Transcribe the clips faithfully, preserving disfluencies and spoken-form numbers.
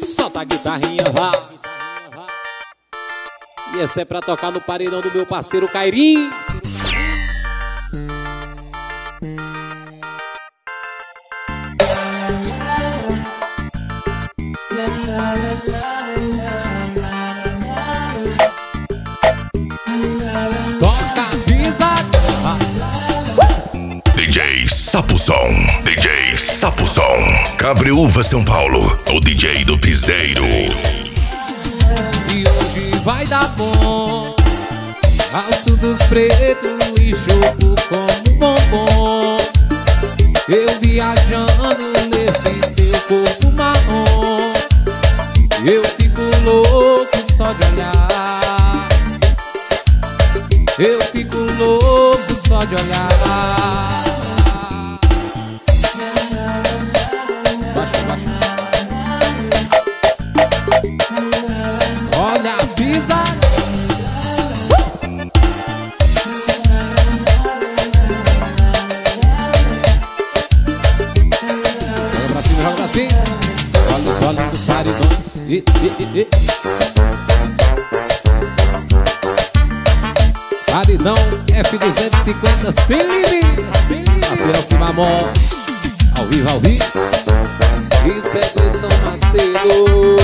Solta a guitarrinha, vá. E esse é pra tocar no paredão do meu parceiro Cairim. Toca, pisa. D J Sapuzão, D J Sapuzão, Cabreúva, São Paulo, o D J do piseiro. E hoje vai dar bom, alço dos pretos e jogo como bombom. Eu viajando nesse teu corpo marrom, eu fico louco só de olhar. Eu fico louco só de olhar. Baixa, baixa. Olha a pisa. Joga pra cima, joga pra cima. Olha só lindos paredões. E, e, e, e. Paredão F duzentos e cinquenta sem limite. Parceirão Cimamó, ao vivo, ao vivo. Isso é Gleidson Macedo.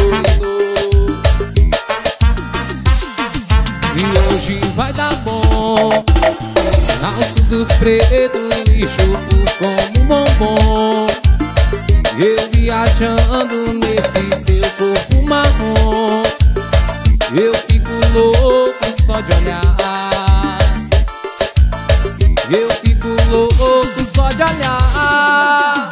E hoje vai dar bom, alço dos pretos e chupo como bombom. Eu viajando nesse teu corpo marrom, eu fico louco só de olhar. Eu fico louco só de olhar.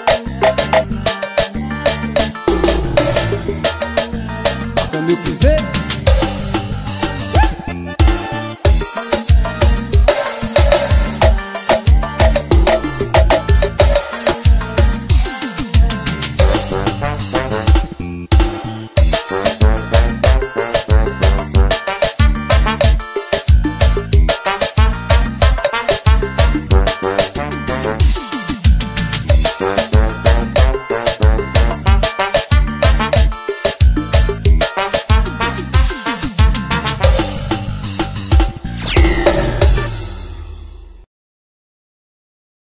Toca meu piseiro.